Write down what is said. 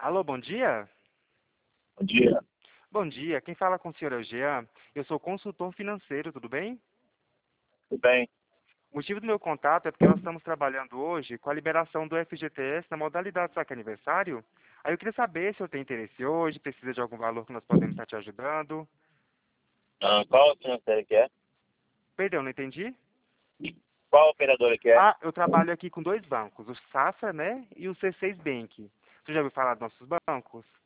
Alô, bom dia? Bom dia. Bom dia, quem fala com o senhor é o Jean. Eu sou consultor financeiro, tudo bem? Tudo bem? O motivo do meu contato é porque nós estamos trabalhando hoje com a liberação do FGTS na modalidade saque aniversário. Aí eu queria saber se eu tenho interesse hoje, precisa de algum valor que nós podemos estar te ajudando. Qual financeira que é? Perdão, não entendi? Qual operadora que é? Ah, eu trabalho aqui com dois bancos, o Safra, né, e o C6 Bank. Você já ouviu falar dos nossos bancos?